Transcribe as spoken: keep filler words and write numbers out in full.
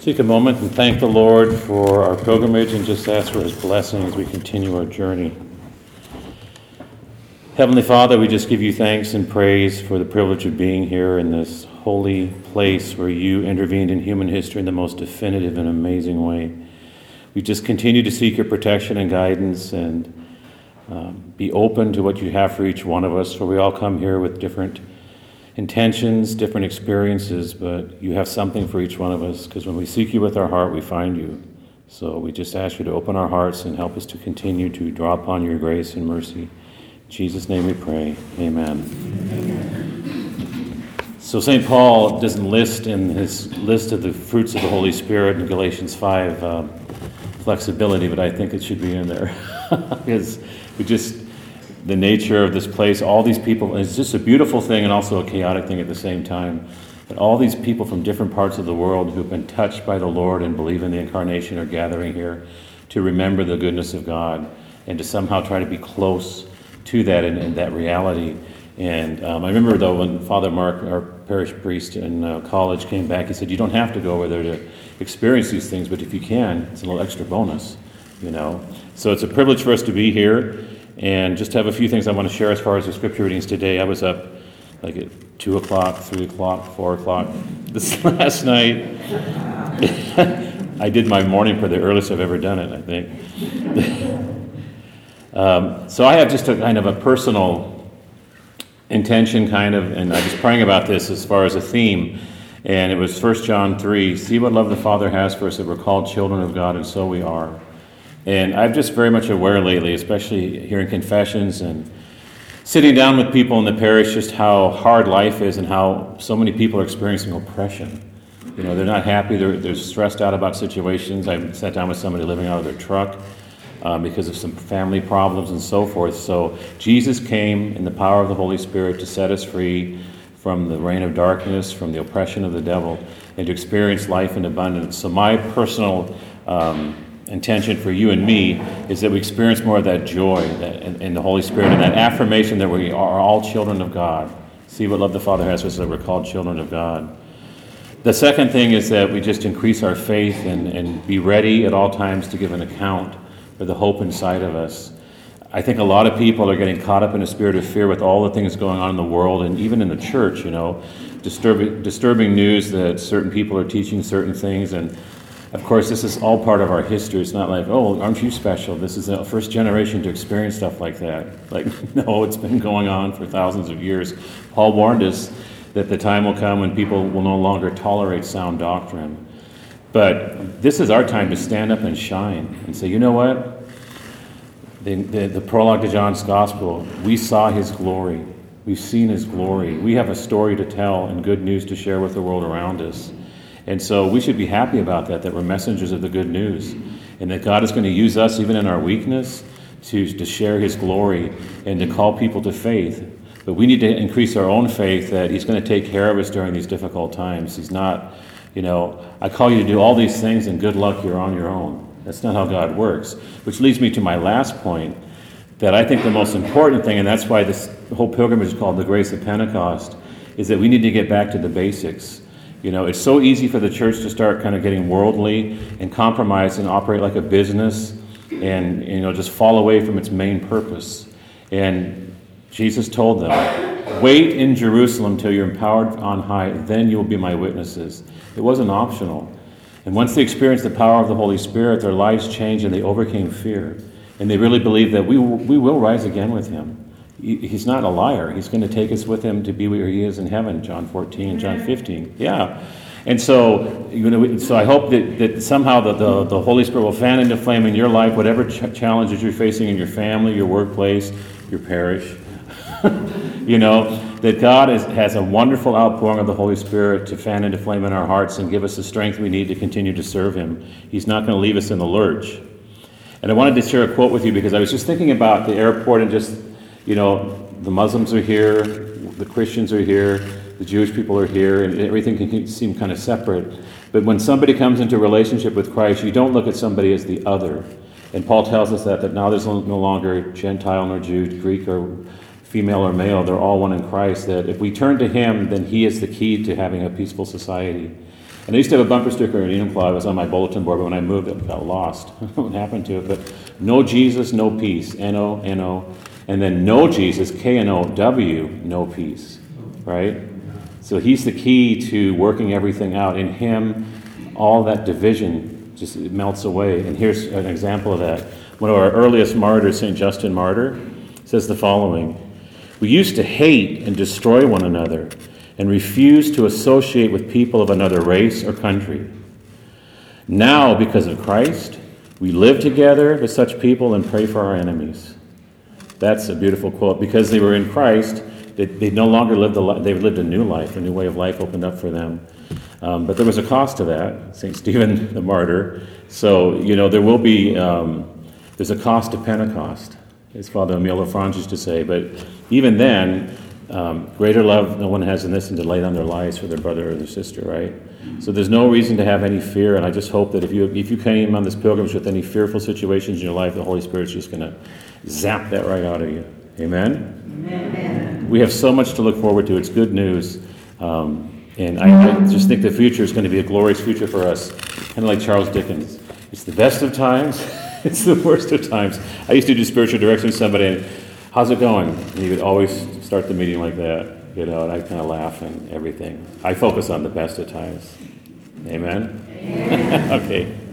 Take a moment and thank the Lord for our pilgrimage and just ask for his blessing as we continue our journey. Heavenly Father, we just give you thanks and praise for the privilege of being here in this holy place where you intervened in human history in the most definitive and amazing way. We just continue to seek your protection and guidance and um, be open to what you have for each one of us, for we all come here with different intentions, different experiences, but you have something for each one of us, because when we seek you with our heart, we find you. So we just ask you to open our hearts and help us to continue to draw upon your grace and mercy. In Jesus' name we pray. Amen. Amen. So Saint Paul doesn't list in his list of the fruits of the Holy Spirit in Galatians five uh, flexibility, but I think it should be in there. Because we just... the nature of this place, all these people, it's just a beautiful thing and also a chaotic thing at the same time. But all these people from different parts of the world who've been touched by the Lord and believe in the incarnation are gathering here to remember the goodness of God and to somehow try to be close to that and, and that reality. And um, I remember, though, when Father Mark, our parish priest in uh, college, came back, he said, you don't have to go over there to experience these things, but if you can, it's a little extra bonus, you know. So it's a privilege for us to be here. And just have a few things I want to share as far as the scripture readings today. I was up like at two o'clock, three o'clock, four o'clock this last night. I did my morning prayer, the earliest I've ever done it, I think. um, so I have just a kind of a personal intention kind of, and I was praying about this as far as a theme. And it was First John three, see what love the Father has for us that we're called children of God, and so we are. And I'm just very much aware lately, especially hearing confessions and sitting down with people in the parish, just how hard life is and how so many people are experiencing oppression. You know, they're not happy, they're, they're stressed out about situations. I sat down with somebody living out of their truck um, because of some family problems and so forth. So Jesus came in the power of the Holy Spirit to set us free from the reign of darkness, from the oppression of the devil, and to experience life in abundance. So my personal um, intention for you and me is that we experience more of that joy that in, in the Holy Spirit and that affirmation that we are all children of God. See what love the Father has for us, that we're called children of God. The second thing is that we just increase our faith and, and be ready at all times to give an account for the hope inside of us. I think a lot of people are getting caught up in a spirit of fear with all the things going on in the world and even in the church, you know, disturbing, disturbing news that certain people are teaching certain things. And of course, this is all part of our history. It's not like, oh, aren't you special? This is the first generation to experience stuff like that. Like, no, it's been going on for thousands of years. Paul warned us that the time will come when people will no longer tolerate sound doctrine. But this is our time to stand up and shine and say, you know what? The, the, the prologue to John's Gospel, we saw his glory. We've seen his glory. We have a story to tell and good news to share with the world around us. And so we should be happy about that, that we're messengers of the good news, and that God is going to use us even in our weakness to, to share his glory and to call people to faith. But we need to increase our own faith that he's going to take care of us during these difficult times. He's not, you know, I call you to do all these things and good luck, you're on your own. That's not how God works. Which leads me to my last point, that I think the most important thing, and that's why this whole pilgrimage is called the Grace of Pentecost, is that we need to get back to the basics. You know, it's so easy for the church to start kind of getting worldly and compromise and operate like a business and, you know, just fall away from its main purpose. And Jesus told them, wait in Jerusalem till you're empowered on high, then you will be my witnesses. It wasn't optional. And once they experienced the power of the Holy Spirit, their lives changed and they overcame fear. And they really believed that we we will rise again with him. He's not a liar. He's going to take us with him to be where he is in heaven, John fourteen, John fifteen. Yeah. And so, you know, so I hope that, that somehow the, the, the Holy Spirit will fan into flame in your life, whatever ch- challenges you're facing in your family, your workplace, your parish. You know, that God is, has a wonderful outpouring of the Holy Spirit to fan into flame in our hearts and give us the strength we need to continue to serve him. He's not going to leave us in the lurch. And I wanted to share a quote with you because I was just thinking about the airport and just, you know, the Muslims are here, the Christians are here, the Jewish people are here, and everything can seem kind of separate. But when somebody comes into a relationship with Christ, you don't look at somebody as the other. And Paul tells us that, that now there's no longer Gentile nor Jew, Greek or female or male. They're all one in Christ. That if we turn to him, then he is the key to having a peaceful society. And I used to have a bumper sticker in Enumclaw. It was on my bulletin board, but when I moved, it got lost. What happened to it? But no Jesus, no peace. N O, N O. And then no Jesus, K N O W, no peace. Right? So he's the key to working everything out. In him, all that division just melts away. And here's an example of that. One of our earliest martyrs, Saint Justin Martyr, says the following: "We used to hate and destroy one another and refuse to associate with people of another race or country. Now, because of Christ, we live together with such people and pray for our enemies." That's a beautiful quote. Because they were in Christ, they, they no longer lived a li- they lived a new life. A new way of life opened up for them. Um, but there was a cost to that, Saint Stephen the Martyr. So, you know, there will be, um, there's a cost to Pentecost, as Father Emile Lafrange used to say. But even then, um, greater love no one has than this, and to lay down their lives for their brother or their sister, right? So there's no reason to have any fear, and I just hope that if you if you came on this pilgrimage with any fearful situations in your life, the Holy Spirit's just going to zap that right out of you. Amen? Amen. We have so much to look forward to. It's good news. Um, and I, I just think the future is going to be a glorious future for us, kind of like Charles Dickens. It's the best of times. It's the worst of times. I used to do spiritual direction with somebody, and how's it going? And he would always start the meeting like that, you know, and I kind of laugh and everything. I focus on the best of times. Amen? Amen. Okay.